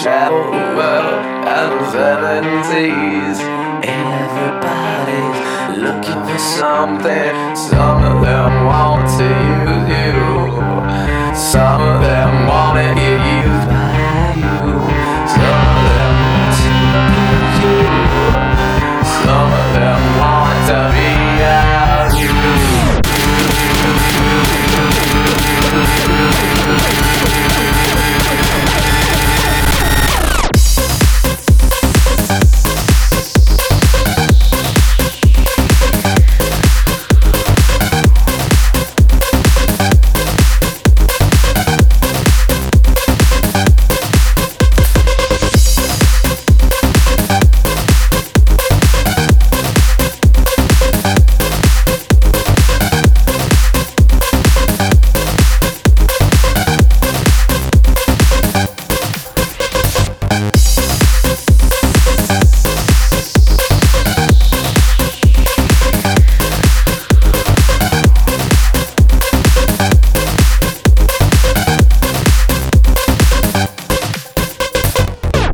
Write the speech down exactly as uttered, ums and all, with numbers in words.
travel the world and the seventies. Everybody's looking for something. Some of them want to use you, some of them wanna